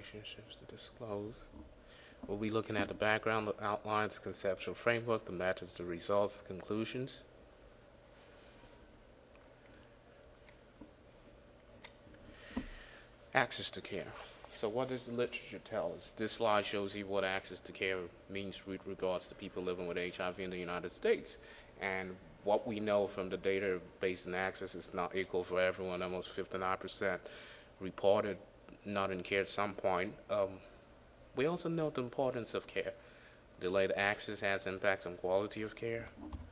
relationships to disclose. We'll be looking at the background, the outlines, the conceptual framework, the methods, the results, the conclusions. Access to care. So what does the literature tell us? This slide shows you what access to care means with regards to people living with HIV in the United States. And what we know from the data based on access is not equal for everyone. Almost 59% reported not in care at some point. We also know the importance of care. Delayed access has impacts on quality of care.